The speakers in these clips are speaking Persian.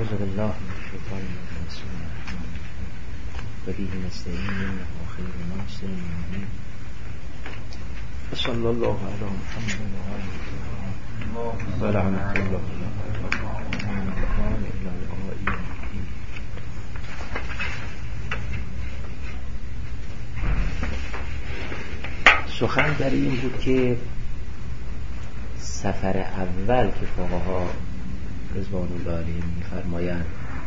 اعوذ بالله من الشیطان الرجیم. بسم الله الرحمن الرحیم. و به نستعین انه خیر ناصر معین. صلی الله علی محمد و آله و لعنت الله سخن در این بود که سفر اول که فقها رضوان الله علیهم می‌فرمایند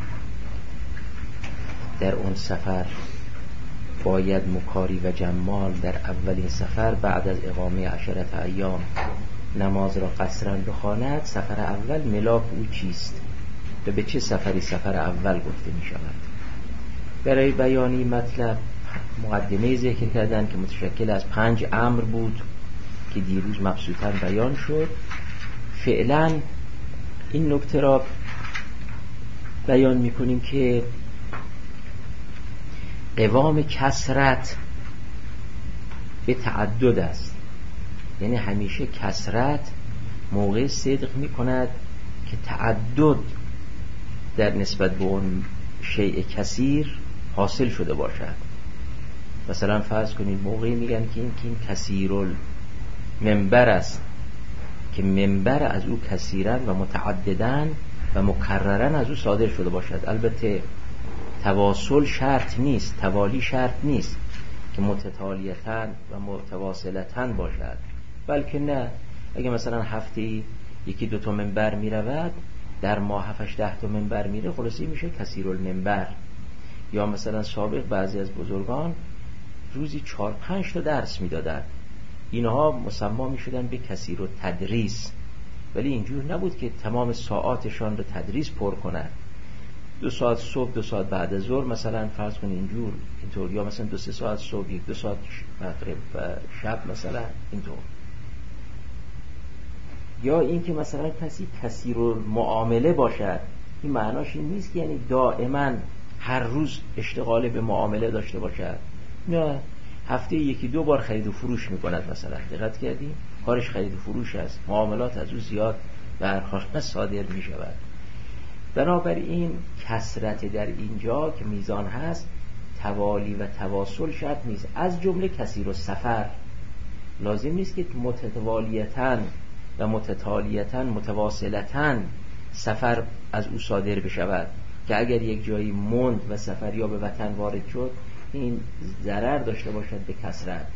در اون سفر باید مکاری و جمال در اولین سفر بعد از اقامه 10 ایام نماز را قصرا بخواند. سفر اول ملاک او چیست و به چه سفری سفر اول گفته می شود؟ برای بیانی مطلب مقدمه ذکر کردن که متشکل از 5 امر بود که دیروز مبسوطاً بیان شد. فعلا این نکته را بیان می کنیم که قوام کثرت به تعدد است، یعنی همیشه کثرت موقع صدق می کند که تعدد در نسبت به اون شیء کثیر حاصل شده باشد. مثلا فرض کنید موقعی میگن که این کثیر المنبر است که منبر از او کثیرن و متعددن و مکررن از او صادر شده باشد. البته تواصل شرط نیست، توالی شرط نیست که متتالیتن و متواصلتن باشد، بلکه نه، اگه مثلا هفته 1-2 تا منبر می رود، در ماه 7-10 تا منبر میره، خلاصی میشه کثیر المنبر. یا مثلا سابق بعضی از بزرگان روزی 4-5 تا درس میدادن، اینها مسما می شدن به کثیر التدریس، ولی اینجور نبود که تمام ساعاتشان رو تدریس پر کنن. 2 ساعت صبح، 2 ساعت بعد از ظهر مثلا فرض کنید اینطور، یا مثلا 2-3 ساعت صبح، 1-2 ساعت مغرب و شب مثلا اینطور. یا این که مثلا کسی کثیر المعامله باشد، این معناش این نیست که یعنی دائما هر روز اشتغال به معامله داشته باشد، نه، هفته 1-2 بار خرید و فروش میکند مثلا. دقت کردیم؟ کارش خرید و فروش است، معاملات از او زیاد برخواسته صادر میشود. بنابراین کثرت در اینجا که میزان هست، توالی و تواصل شرط نیست. از جمله کثیر السفر لازم نیست که متوالیتاً و متتالیتاً متواصلتاً سفر از او صادر بشود، که اگر یک جایی موند و سفر یا به وطن وارد شد این ضرر داشته باشد به کثرت.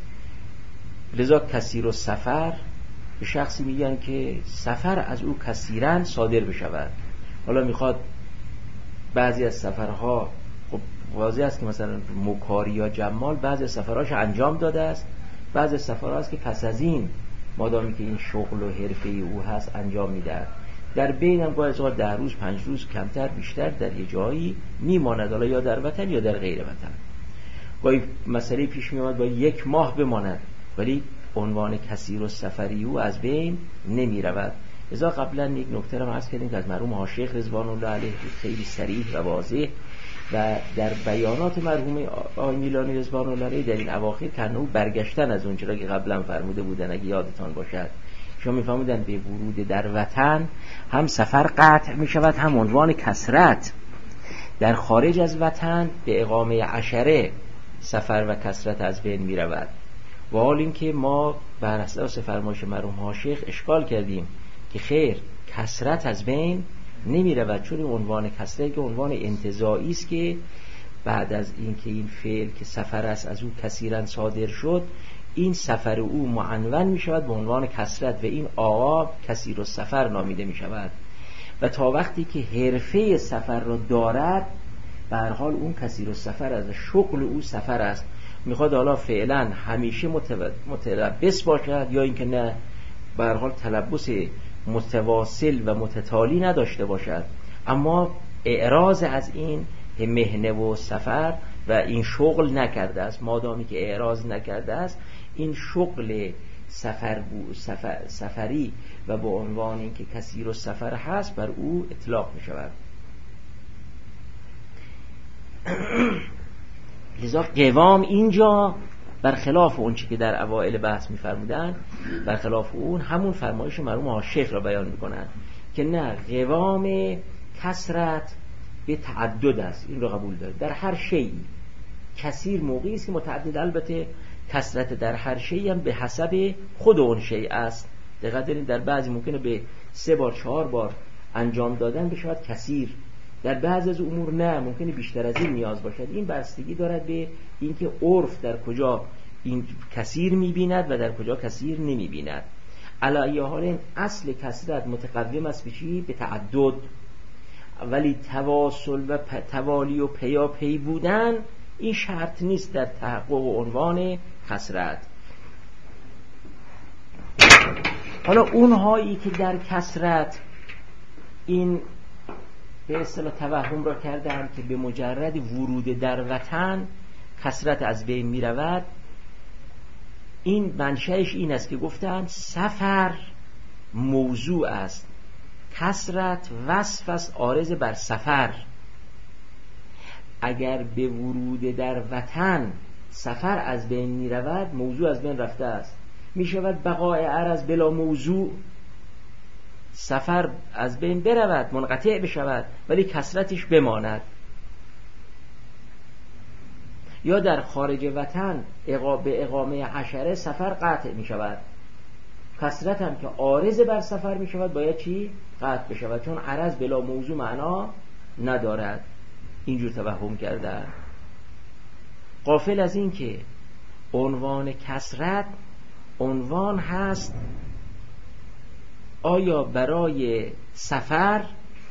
لذا کثیر السفر به شخصی میگن که سفر از او کثیراً صادر بشود. حالا میخواد بعضی از سفرها، خب واضح است که مثلا مکاری یا جمال بعضی از سفرهاش انجام داده است، بعضی از سفرها است که پس از این مادامی که این شغل و حرفه او هست انجام میده. در بین هم گاهی اوقات 10 روز 5 روز کمتر بیشتر در یه جایی میماند، حالا یا در وطن یا در غیر وطن. گاهی مسئله پیش میاد با 1 ماه بماند، ولی عنوان کثیر السفری او از بین نمی رود. لذا قبلا یک نکته را عرض کردیم که از مرحوم حاشیخ رضوان الله علیه خیلی صریح و واضح و در بیانات مرحوم آقای میلانی رضوان الله علیه در این اواخر کنه برگشتن از اون چرا که قبلا فرموده بودن، اگه یادتان باشد شما میفهمودن به ورود در وطن هم سفر قطع می شود، هم عنوان کثرت. در خارج از وطن به اقامه 10 سفر و کثرت از بین می رود. و حال این که ما بر اساس فرمایش مرحوم حاشیخ اشکال کردیم که خیر، کثرت از بین نمی رود، چون عنوان کثرت که عنوان انتزاعی است که بعد از این که این فعل که سفر است از او کثیرا صادر شد، این سفر او معنون می شود به عنوان کثرت و این آقا کثیر السفر نامیده می شود. و تا وقتی که حرفه سفر را دارد، به هر حال اون کثیر السفر از شغل او سفر است. میخواد حالا فعلا همیشه متلبس باشد یا اینکه نه، به هر حال تلبس متواصل و متتالی نداشته باشد، اما اعراض از این مهنه و سفر و این شغل نکرده است. مادامی که اعراض نکرده است، این شغل سفری و به عنوان این که کثیر السفر هست بر او اطلاق می شود. لذا قوام اینجا برخلاف اون چی که در اوائل بحث می‌فرمودن، برخلاف اون همون فرمایش مرحوم حاشیخ را بیان می‌کنند که نه، قوام کثرت به تعدد است، این رو قبول داره. در هر شیء کثیر موقعی است که متعدد، البته کثرت در هر شیء هم به حسب خود اون شیء است. دقت کنید در بعضی ممکنه به 3 بار 4 بار انجام دادن بشود کثیر، در بعضی از امور نه، ممکنه بیشتر از این نیاز باشد. این بستگی دارد به اینکه عرف در کجا این کثیر می‌بیند و در کجا کثیر نمی‌بیند. علی ای حال اصل کثرت متقوم است به چی؟ به تعدد. ولی تواصل و توالی و پیاپی بودن این شرط نیست در تحقق عنوان کثرت. حالا اونهایی که در کثرت این به اصطلاح توهم را کردند که به مجرد ورود در وطن کثرت از بین می رود، این منشأش این است که گفتند سفر موضوع است، کثرت وصف است عارض بر سفر. اگر به ورود در وطن سفر از بین می رود، موضوع از بین رفته است. می شود بقای عرض بلا موضوع، سفر از بین برود، منقطع بشود، ولی کثرتش بماند. یا در خارج وطن به اقامه عشره سفر قطع می شود، کثرت هم که عارض بر سفر می شود باید چی؟ قطع بشود، چون عرض بلا موضوع معنا ندارد. اینجور توهم کرده، غافل از این که عنوان کثرت عنوان هست آیا برای سفر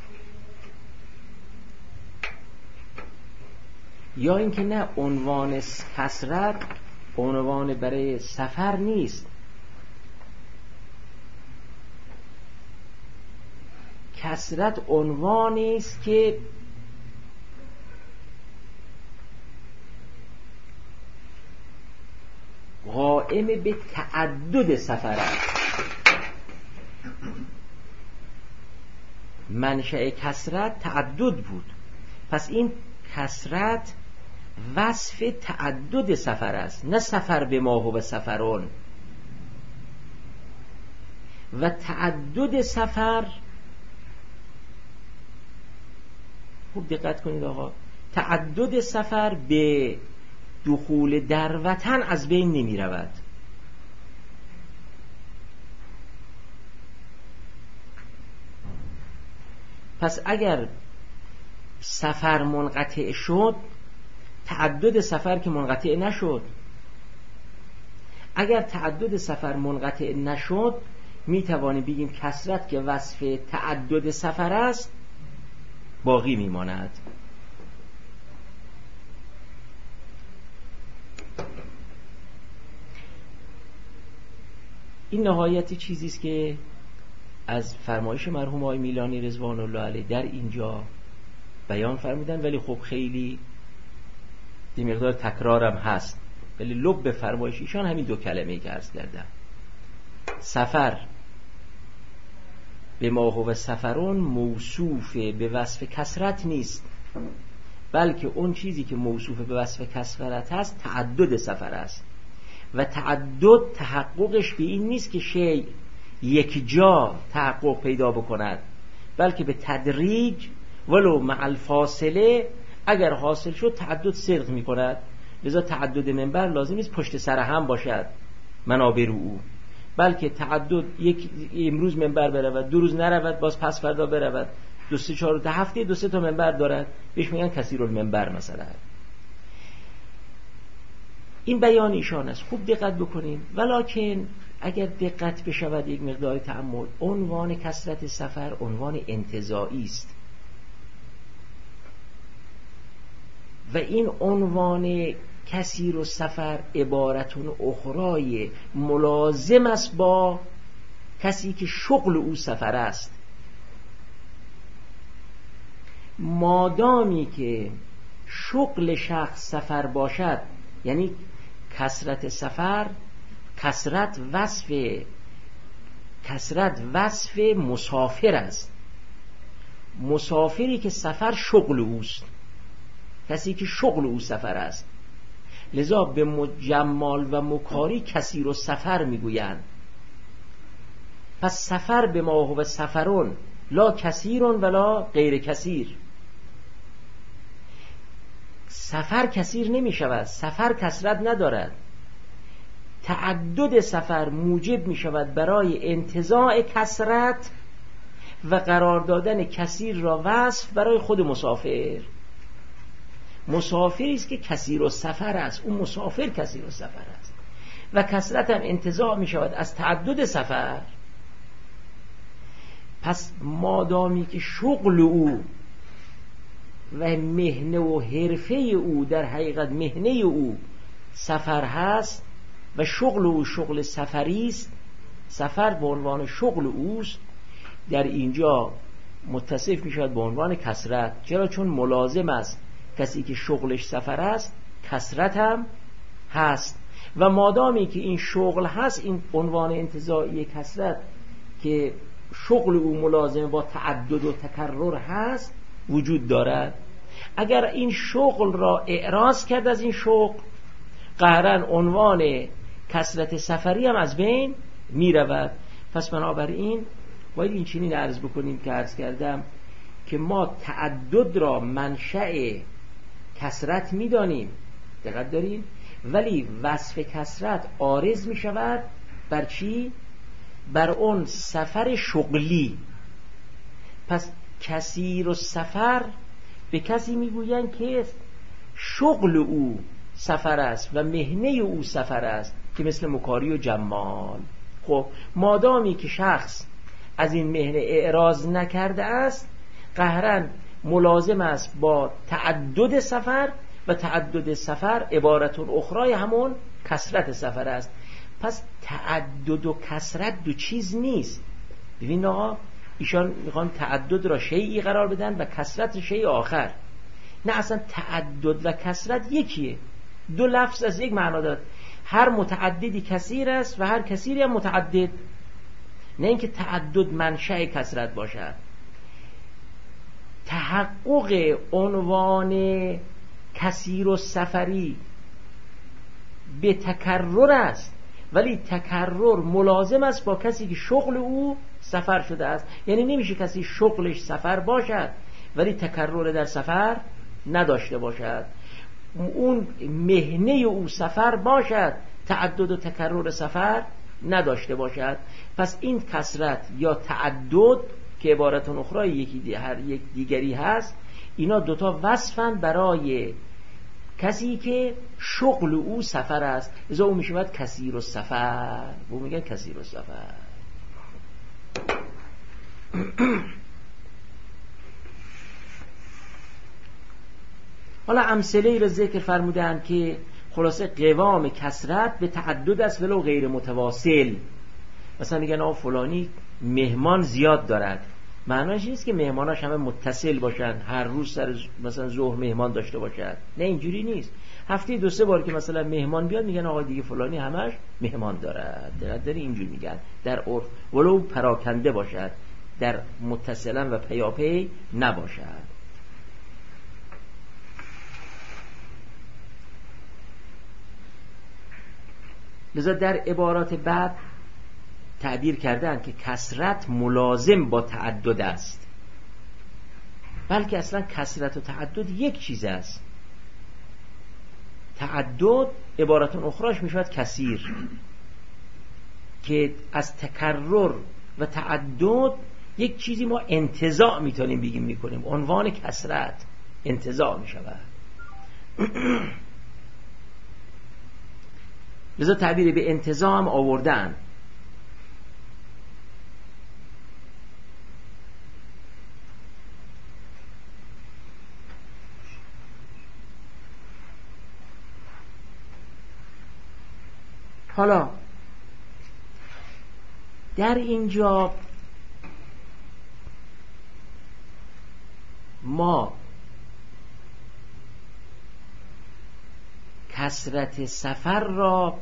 یا اینکه نه، عنوان کثرت عنوان برای سفر نیست. کثرت عنوانی است که قائم به تعدد سفر است. منشأ کثرت تعدد بود، پس این کثرت وصف تعدد سفر است، نه سفر به ما و سفرون. و تعدد سفر، خوب دقت کنید آقا، تعدد سفر به دخول در وطن از بین نمی رود. پس اگر سفر منقطع شد، تعدد سفر که منقطع نشد. اگر تعدد سفر منقطع نشد، می توانیم بگیم کثرت که وصف تعدد سفر است باقی می ماند. این نهایت چیزی است که از فرمایش مرحوم آقای میلانی رضوان الله علیه در اینجا بیان فرمودن، ولی خب خیلی یه مقدار تکرارم هست، ولی لب به فرمایش ایشان همین 2 کلمه‌ای که عرض کردم. سفر به ما هو سفرون موصوف به وصف کثرت نیست، بلکه اون چیزی که موصوف به وصف کثرت هست تعدد سفر است. و تعدد تحققش به این نیست که شیء یک جا تحقق پیدا بکند، بلکه به تدریج ولو مع الفاصله اگر حاصل شد تعدد صدق می کند. لذا تعدد منبر لازم نیست پشت سر هم باشد منابر او، بلکه تعدد یک امروز منبر برود، 2 روز نرود، باز پس فردا برود، 2 3 4 تا هفته 2 3 تا منبر دارد، بهش میگن کثیرالمنبر مثلا. این بیان ایشان است، خوب دقت بکنین. ولکن اگر دقت بشود یک مقدار تأمل، عنوان کثرت سفر عنوان انتزاعی است و این عنوان کثیر و سفر عبارتون اخرای ملازم است با کسی که شغل او سفر است. مادامی که شغل شخص سفر باشد، یعنی کثرت سفر کثرت وصف مسافر است. مسافری که سفر شغل اوست، کسی که شغل او سفر است، لذا به مجمال و مکاری کثیر و سفر میگویند. پس سفر به ما هو سفرون لا کثیر ولا غیر کثیر. سفر کثیر نمی شود، سفر کثرت ندارد. تعدد سفر موجب می شود برای انتزاع کثرت و قرار دادن کثیر را وصف برای خود مسافر. مسافری است که کثیر السفر است، اون مسافر کثیر السفر است و کثرت هم انتزاع می شود از تعدد سفر. پس مادامی که شغل او و مهنه و حرفه او در حقیقت مهنه او سفر هست و شغل او شغل سفری است، سفر به عنوان شغل اوست، در اینجا متصف می شود به عنوان کثرت. چرا؟ چون ملازم است کسی که شغلش سفر است کثرت هم هست و مادامی که این شغل هست این عنوان انتزاعی کثرت که شغل او ملازم با تعدد و تکرر هست وجود دارد. اگر این شغل را اعراض کرد از این شغل قهرن عنوان کثرت سفری هم از بین می رود. پس بنابراین باید این چنین عرض بکنیم که عرض کردم که ما تعدد را منشأ کثرت می دانیم، دقت داریم، ولی وصف کثرت عارض می شود بر چی؟ بر اون سفر شغلی. پس کثیر السفر به کسی میگویند که شغل او سفر است و مهنه او سفر است، که مثل مکاری و جمال. خب مادامی که شخص از این مهنه اعراض نکرده است قهرن ملازم است با تعدد سفر و تعدد سفر عبارت اخرای همون کثرت سفر است. پس تعدد و کثرت دو چیز نیست. ببین آقا، ایشان میخوان تعدد را شیئی قرار بدن و کثرت شیء آخر. نه، اصلا تعدد و کثرت یکیه، دو لفظ از یک معنا دارد. هر متعددی کثیر است و هر کثیری هم متعدد. نه اینکه تعدد منشأ کثرت باشد. تحقق عنوان کثیر و سفری به تکرر است، ولی تکرر ملازم است با کسی که شغل او سفر شده است. یعنی نمیشه کسی شغلش سفر باشد ولی تکرر در سفر نداشته باشد، اون مهنه او سفر باشد، تعدد و تکرر سفر نداشته باشد. پس این کثرت یا تعدد که عبارت اخرى یکی هر یک دیگری هست، اینا دوتا وصفن برای کسی که شغل او سفر است، لذا او میشود کثیر السفر، او میگن کثیر السفر. حالا امثله را ذکر فرمودن که خلاصه قوام کثرت به تعدد است ولو غیر متواصل. مثلا میگن فلانی مهمان زیاد دارد، معناش نیست که مهماناش همه متصل باشن، هر روز سر مثلا ظهر مهمان داشته باشد. نه، اینجوری نیست. هفته 2-3 بار که مثلا مهمان بیاد میگن آقا دیگه فلانی همش مهمان دارد. دقت داری؟ اینجوری میگن در عرف، ولو پراکنده باشد، در متصلا و پیاپی نباشد. لذا در عبارات بعد تعبیر کردن که کثرت ملازم با تعدد است، بلکه اصلا کثرت و تعدد یک چیز است. تعدد عبارت اخراش میشود کثیر، که از تکرر و تعدد یک چیزی ما انتزاع میتونیم بگیم میکنیم، عنوان کثرت انتزاع میشود. لذا تعبیر به انتزاع هم آوردن. حالا در اینجا ما کثرت سفر را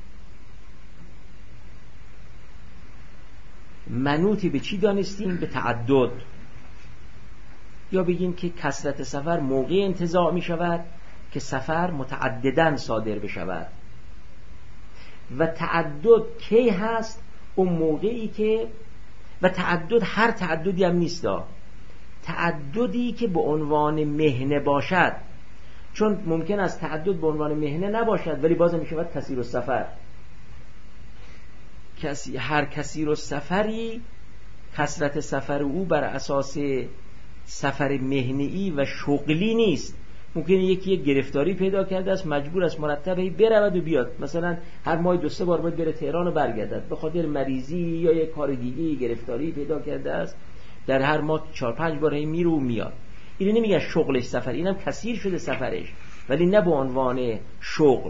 منوطی به چی دانستیم؟ به تعدد. یا بگیم که کثرت سفر موقع انتزاع می شود که سفر متعدداً صادر بشود، و تعدد کی هست؟ اون موقعی که و تعدد هر تعددی هم نیست، تعددی که به عنوان مهنه باشد، چون ممکن است تعدد به عنوان مهنه نباشد ولی باز می شود کثیر السفر. هر کثیر السفری کثرت سفر او بر اساس سفر مهنه‌ای و شغلی نیست. ممکنه یکی یک گرفتاری پیدا کرده است، مجبور است مرتبه برود و بیاد، مثلا هر ماه 2-3 بار باید بره تهران و برگردد به خاطر مریضی یا یک کار دیگه گرفتاری پیدا کرده است، در هر ماه 4-5 بار میره و میاد. اینو نمیگه شغلش سفر، اینم کثیر شده سفرش ولی نه به عنوان شغل.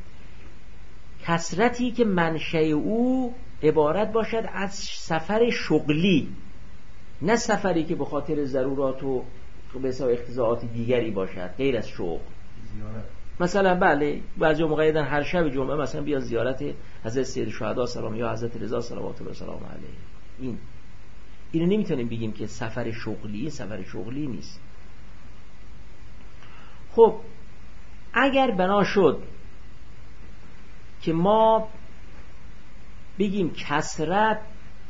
کثرتی که منشأ او عبارت باشد از سفر شغلی، نه سفری که به خاطر ضرورات و به حساب اقتضاعات دیگری باشد غیر از شغل. مثلا بله بعضی موقع هر شب جمعه مثلا بیا زیارت حضرت سید شهدا سلام یا حضرت رضا صلوات الله سلام علیه. اینو نمیتونیم بگیم که سفر شغلی، سفر شغلی نیست. خب اگر بنا شد که ما بگیم کثرت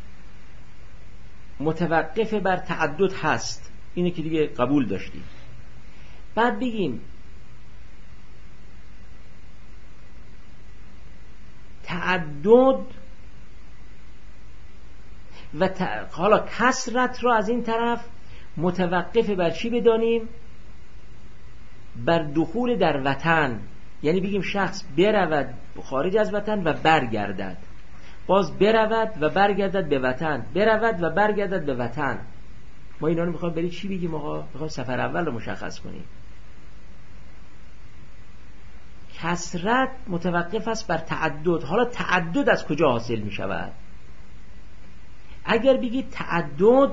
متوقف بر تعدد هست، اینه که دیگه قبول داشتیم، بعد بگیم تعدد و حالا کثرت را از این طرف متوقف بر چی بدانیم؟ بر دخول در وطن، یعنی بگیم شخص برود خارج از وطن و برگردد، باز برود و برگردد به وطن، برود و برگردد به وطن. ما اینا رو میخوایم برای چی بگیم آقا؟ میخوایم سفر اول رو مشخص کنیم. کثرت متوقف است بر تعدد. حالا تعدد از کجا حاصل میشود؟ اگر بگید تعدد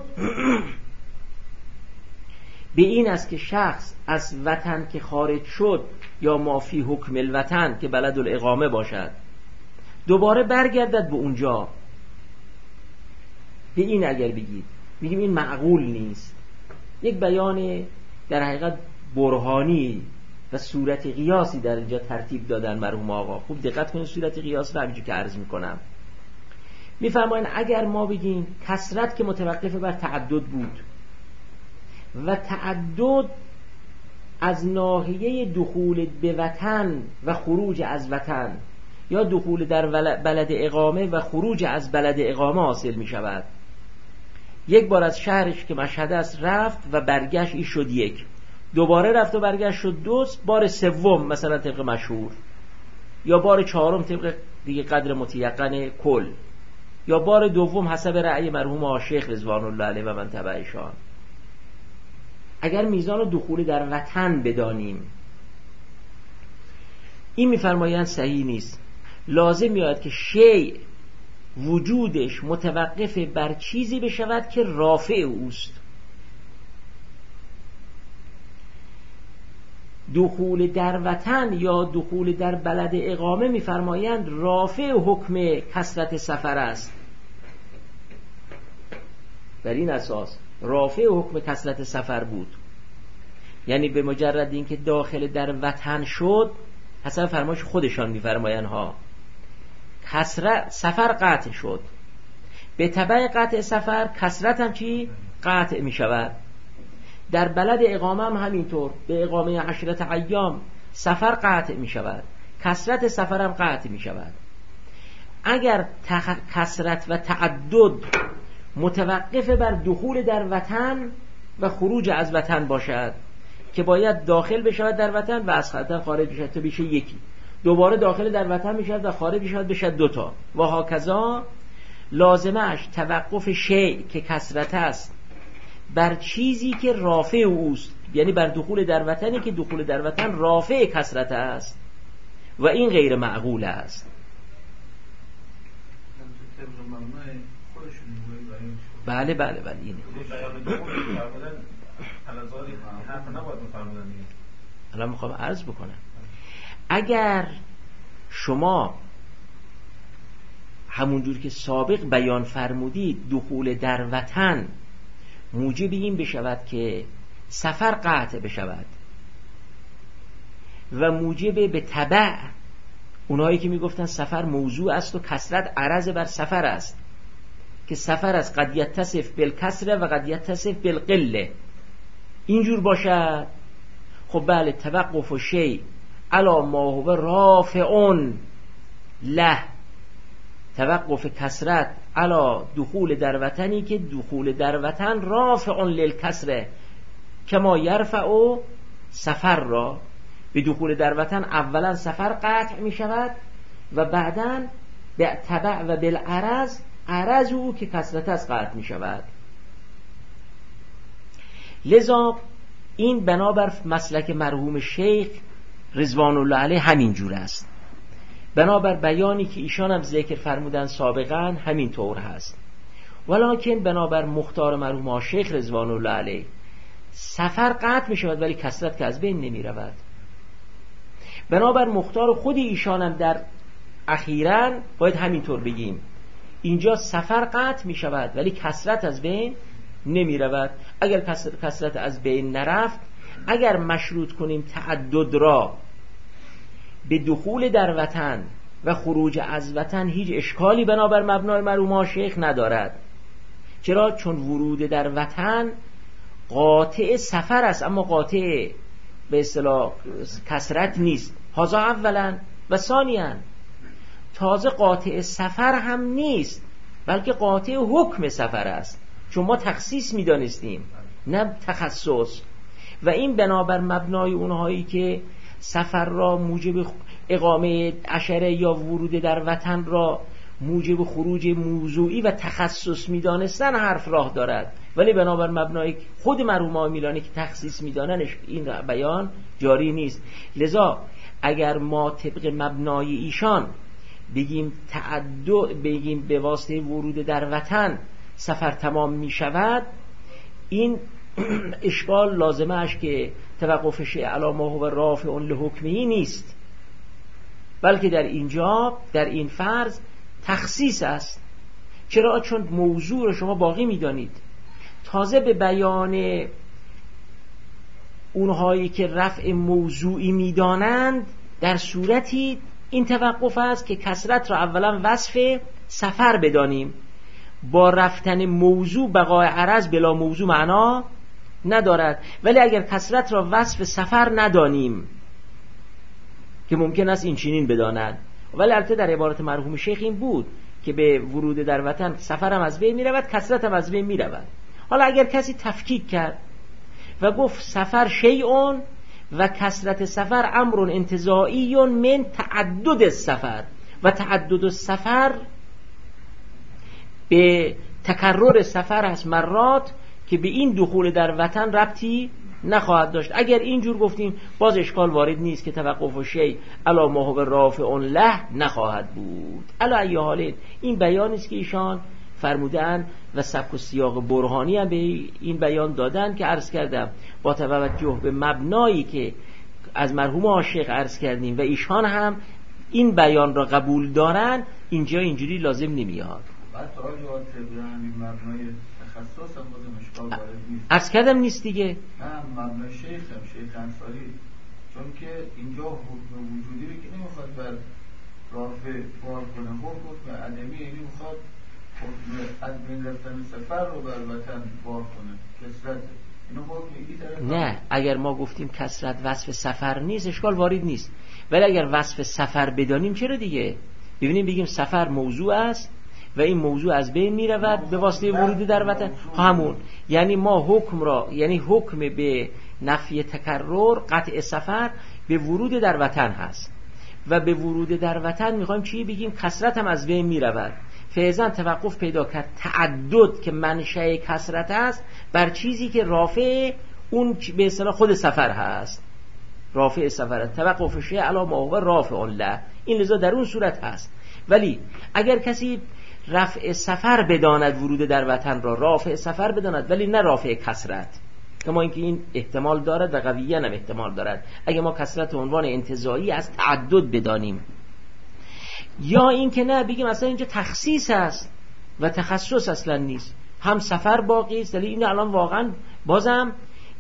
به این است که شخص از وطن که خارج شد یا ما فی حکم الوطن که بلد الاقامه باشد دوباره برگردد به اونجا، به این اگر بگید، میگیم این معقول نیست. یک بیان در حقیقت برهانی و صورت قیاسی در اینجا ترتیب دادن مرحوم آقا. خوب دقت کنید صورت قیاس رو همینجور که عرض میکنم. میفرمایند اگر ما بگیم کثرت که متوقف بر تعدد بود و تعدد از ناحیه دخول به وطن و خروج از وطن یا دخول در بلد اقامه و خروج از بلد اقامه حاصل می شود، یک بار از شهرش که مشهد است رفت و برگشت، این شد یک، دوباره رفت و برگشت شد دو، بار سوم مثلا طبق مشهور، یا بار چهارم طبق دیگه قدر متیقن کل، یا بار دوم حسب رأی مرحوم شیخ رضوان الله علیه و من تبعشان. اگر میزان دخول در وطن بدانیم، این میفرمایند صحیح نیست. لازم میاد که شیء وجودش متوقف بر چیزی بشود که رافع اوست. دخول در وطن یا دخول در بلد اقامه میفرمایند رافع حکم کثرت سفر است. بر این اساس رافع حکم کثرت سفر بود، یعنی به مجرد اینکه داخل در وطن شد، حسب فرمایش خودشان میفرمایند ها، کثرت سفر قطع شد، به تبع قطع سفر کثرت هم چی؟ قطع می شود. در بلد اقامه هم همینطور، به اقامه 10 ایام سفر قطع می شود، کثرت سفر هم قطع می شود. اگر کثرت و تعدد متوقف بر دخول در وطن و خروج از وطن باشد که باید داخل بشود در وطن و از وطن خارج بشود تا بشه یکی، دوباره داخل در وطن میشود و خارج بشود بشه دوتا، و هاکذا، لازمش توقف شیء که کثرت است بر چیزی که رافع اوست، یعنی بر دخول در وطنی که دخول در وطن رافع کثرت است و این غیر معقول است. بله بله بله اینه. الان میخوام عرض بکنم، اگر شما همونجور که سابق بیان فرمودید دخول در وطن موجب این بشود که سفر قطع بشود و موجب به تبع اونایی که میگفتن سفر موضوع است و کثرت عرض بر سفر است، که سفر از قد یتصف بالکسره و قد یتصف بالقله اینجور باشد، خب بله توقف و شیء علی ما هو رافع له، توقف کسرت علی دخول در وطنی که دخول در وطن رافع للکسره، کما یرفع سفر را، به دخول در وطن اولا سفر قطع می شود و بعداً به تبع و بالعرض عرض او که کسرت از قطع می شود. لذا این بنابر مسلک مرحوم شیخ رضوان الله علیه همین جور است، بنابر بیانی که ایشان هم ذکر فرمودن سابقا همین طور هست. ولکن بنابر مختار مرحوم شیخ رضوان الله علیه سفر قطع می شود ولی کسرت که از بین نمی رود. بنابر مختار خود ایشان هم در اخیراً باید همینطور بگیم، اینجا سفر قطع می شود ولی کسرت از بین نمی رود. اگر کسرت از بین نرفت، اگر مشروط کنیم تعدد را به دخول در وطن و خروج از وطن، هیچ اشکالی بنابر مبنای مرحوم شیخ ندارد. چرا؟ چون ورود در وطن قاطع سفر است اما قاطع به اصطلاح کسرت نیست. هذا اولا و ثانیاً تازه قاطع سفر هم نیست بلکه قاطع حکم سفر است، چون ما تخصیص می‌دانستیم نه تخصص. و این بنابر مبنای اونهایی که سفر را موجب اقامه عشره یا ورود در وطن را موجب خروج موضوعی و تخصص می‌دانستن حرف راه دارد، ولی بنابر مبنای خود مرحوم میلانی که تخصیص می‌دانن این بیان جاری نیست. لذا اگر ما طبق مبنای ایشان بگیم تعدد، بگیم به واسطه ورود در وطن سفر تمام می شود، این اشکال لازمه اش که توقف شیء علی ما هو رافع لحکمه نیست، بلکه در اینجا در این فرض تخصیص است. چرا؟ چون موضوع رو شما باقی می دانید. تازه به بیان اونهایی که رفع موضوعی می دانند در صورتی این توقف است که کسرت را اولا وصف سفر بدانیم، با رفتن موضوع بقای عرض بلا موضوع معنا ندارد. ولی اگر کسرت را وصف سفر ندانیم که ممکن است این چنین بدانند، ولی البته در عبارت مرحوم شیخ این بود که به ورود در وطن سفرم از بین می رود، کسرت هم از بین می رود. حالا اگر کسی تفکیک کرد و گفت سفر شیئون و کسرت سفر امر انتزاعی من تعدد السفر و تعدد السفر به تکرر سفر است مرات که به این دخول در وطن ربطی نخواهد داشت. اگر اینجور گفتیم باز اشکال وارد نیست که توقف و شیء علی ما هو رافع له نخواهد بود. علی ای حال این بیانی است که ایشان فرمودن و سبک و سیاق برهانی هم به این بیان دادن که عرض کردم با توجه به مبنایی که از مرحوم شیخ عرض کردیم و ایشان هم این بیان را قبول دارن، اینجا اینجوری لازم نمیاد. بعد آجوات همین مبنای تخصص هم بازم اشکال وارد نیست. عرض کردم نیست دیگه. نه مبنای شیخ انصاری، چون که اینجا حکم وجودی رو که نمیخواد بر رافع بار کنه، حکم عدمی، یعنی میخواد حکم از بین رفتن سفر رو بر وطن بار کنه، کسرت. نه، اگر ما گفتیم کسرت وصف سفر نیست اشکال وارد نیست، ولی اگر وصف سفر بدانیم چرا دیگه؟ ببینیم بگیم سفر موضوع است و این موضوع از بین می رود به واسطه ورود در وطن، همون یعنی ما حکم را، یعنی حکم به نفی تکرر قطع سفر به ورود در وطن هست و به ورود در وطن میخوایم چی بگیم؟ کسرت هم از بین می رود. فعضاً توقف پیدا کرد تعدد که منشأ کسرت است بر چیزی که رافع اون به اصطلاح خود سفر هست، رافع سفر، توقف شیء علی ما هو رافع له، این لذا در اون صورت هست. ولی اگر کسی رفع سفر بداند ورود در وطن را رافع سفر بداند ولی نه رافع کسرت، کما اینکه این احتمال دارد و قویاً هم احتمال دارد اگر ما کسرت عنوان انتزاعی از تعدد بدانیم، یا این که نه بگیم اصلا اینجا تخصیص است و تخصص اصلا نیست، هم سفر باقی است. ولی این الان واقعا بازم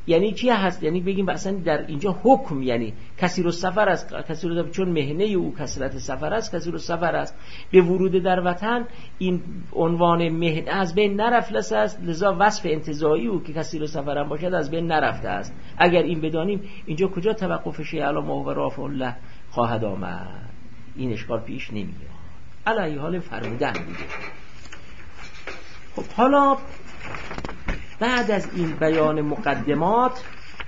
یعنی چی هست؟ یعنی بگیم اصلا در اینجا حکم یعنی کثیر السفر است، چون مهنه او کثرت سفر است، کثیر السفر است. به ورود در وطن این عنوان مهنه از بین نرفت است، لذا وصف انتزاعی او که کثیر السفر هم باشد از بین نرفته است. اگر این بدانیم اینجا کجا توقف شیء علی ما هو رافع الله خواهد آمد؟ این اشکال پیش نمیاد. علی حال فرمودن دیگه. خب حالا بعد از این بیان مقدمات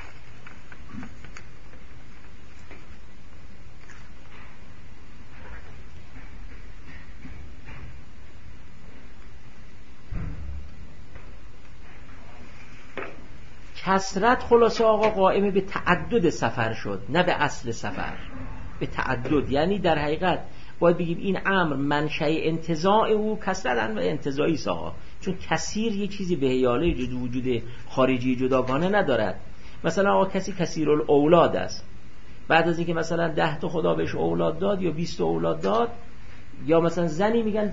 کثرت خلاصه آقا قائم به تعدد سفر شد، نه به اصل سفر، به تعدد. یعنی در حقیقت باید بگیم این امر منشأ انتزاع او کثرت و انتزاعی ساها، چون کثیر یک چیزی به حیاله وجود خارجی جداگانه ندارد. مثلا آقا کسی کثیر الاولاد است، بعد از اینکه مثلا 10 تا خدا بهش اولاد داد یا 20 تا اولاد داد، یا مثلا زنی میگن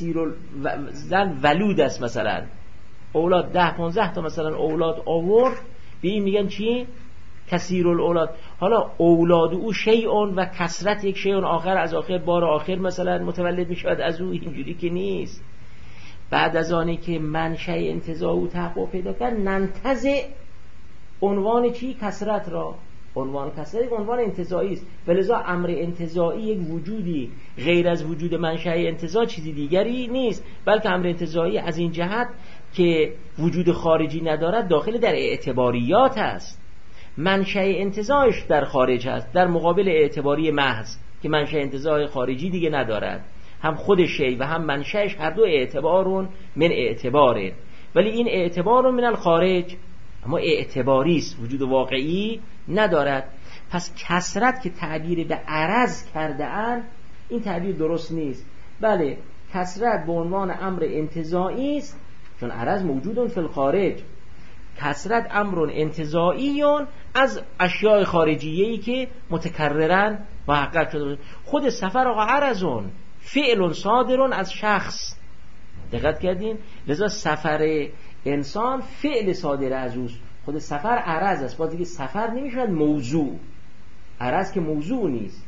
زن ولود است، مثلا اولاد 10-15 تا مثلا اولاد آورد، به این میگن چی؟ کثیر الاولاد. حالا اولاد او شیئون و کثرت یک شیئون آخر از آخر بار آخر مثلا متولد میشود از او، اینجوری که نیست. بعد از آنی که منشأ انتزاع او تحقق پیدا کرد، ننتزع عنوان چی؟ کثرت را. عنوان کثرت عنوان انتزاعی است، ولذا امر انتزاعی یک وجودی غیر از وجود منشأ انتزاع چیزی دیگری نیست، بلکه امر انتزاعی از این جهت که وجود خارجی ندارد داخل در اعتباریات است. منشأ انتزاعش در خارج هست، در مقابل اعتباری محض که منشأ انتزاع خارجی دیگه ندارد. هم خود شی و هم منشأش هر دو اعتبارون من اعتباره، ولی این اعتبارون من الخارج، اما اعتباری است، وجود واقعی ندارد. پس کثرت که تعبیر به عرض کرده اند، این تعبیر درست نیست. بله کثرت به عنوان امر انتزاعی است، چون عرض موجودون فی الخارج. کثرت امر انتزاعی از اشیاء خارجیه‌ای که متکررن محقق شده. خود سفر آقا عرضون فعل صادر از شخص، دقت کردین؟ لذا سفر انسان فعل صادر از اوست، خود سفر عرض است. باز دیگه سفر نمیشود موضوع، عرض که موضوع نیست.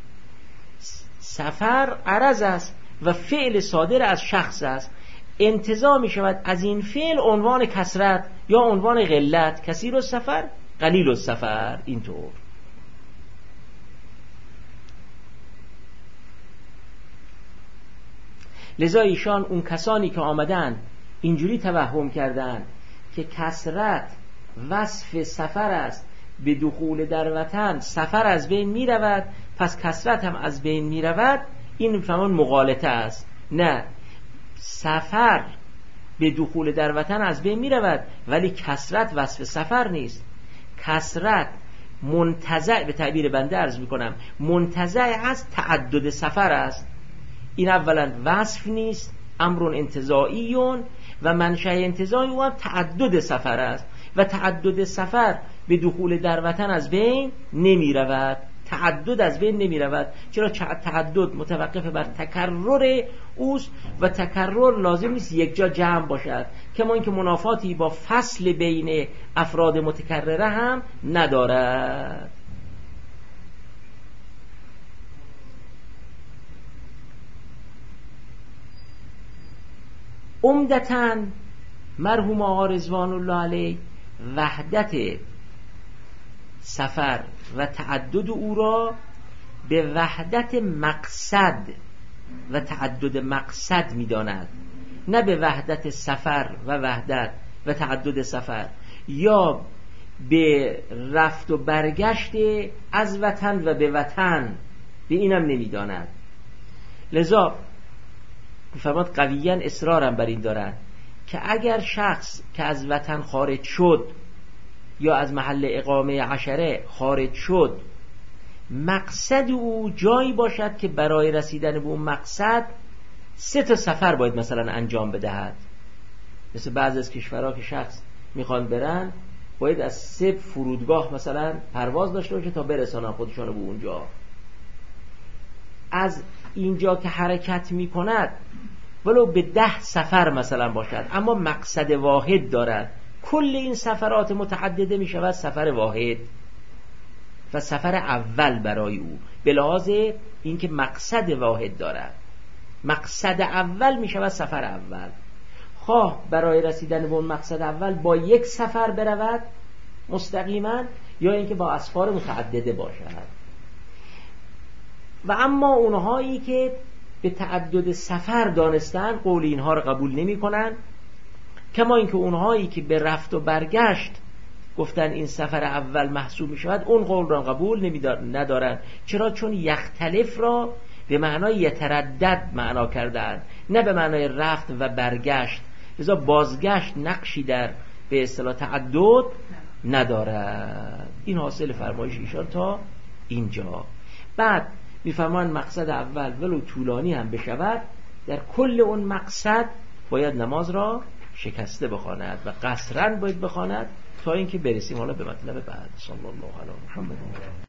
سفر عرض است و فعل صادر از شخص است. انتزاع می شود از این فعل عنوان کثرت یا عنوان قلت، کثیر السفر قلیل السفر. اینطور لذا ایشان اون کسانی که آمدن اینجوری توهم کردن که کثرت وصف سفر است، به دخول در وطن سفر از بین می رود، پس کثرت هم از بین می رود، این فهمان مغالطه است. نه، سفر به دخول در وطن از بین می رود، ولی کثرت وصف سفر نیست. کثرت منتزع، به تعبیر بنده عرض می کنم، منتزع از تعدد سفر است. این اولا وصف نیست، امر انتزاعی و منشأ انتزاعی او هم تعدد سفر است و تعدد سفر به دخول در وطن از بین نمی رود. تعدد از بین نمی رود، چرا تعدد متوقف بر تکرر اوست و تکرر لازم نیست یک جا جمع باشد، کما اینکه منافاتی با فصل بین افراد متکرره هم ندارد. عمدتاً مرحوم آقا رضوان الله علیه وحدت سفر و تعدد او را به وحدت مقصد و تعدد مقصد می داند، نه به وحدت سفر و وحدت و تعدد سفر، یا به رفت و برگشت از وطن و به وطن، به اینم نمی داند. لذا فرماد قویاً اصرارم بر این دارد که اگر شخص که از وطن خارج شد یا از محل اقامه عشره خارج شد، مقصد او جایی باشد که برای رسیدن به اون مقصد 3 تا سفر باید مثلا انجام بدهد. مثل بعضی از کشورها که شخص میخوان برن باید از 3 فرودگاه مثلا پرواز داشته باشه تا برسانن خودشانو به اونجا. از اینجا که حرکت میکند ولو به 10 سفر مثلا باشد، اما مقصد واحد دارد، کل این سفرات متعدده می شود سفر واحد و سفر اول برای او، به لحاظ اینکه مقصد واحد دارد. مقصد اول می شود سفر اول، خواه برای رسیدن به اون مقصد اول با یک سفر برود مستقیما، یا اینکه با اسفار متعدده باشد. و اما اونهایی که به تعدد سفر دانستن قول اینها رو قبول نمی کنن، کما اینکه اونهایی که به رفت و برگشت گفتن این سفر اول محسوب می شود، اون قول را قبول ندارن. چرا؟ چون یختلف را به معنای یتردد معنا کردن، نه به معنای رفت و برگشت. لذا بازگشت نقشی در به اصطلاح تعدد ندارد. این حاصل فرمایش ایشان تا اینجا. بعد میفرمان مقصد اول ولو طولانی هم بشود، در کل اون مقصد باید نماز را شکسته بخواند و قصرن باید بخواند تا اینکه برسیم حالا به مطلب بعد. صلی الله علیه و محمد.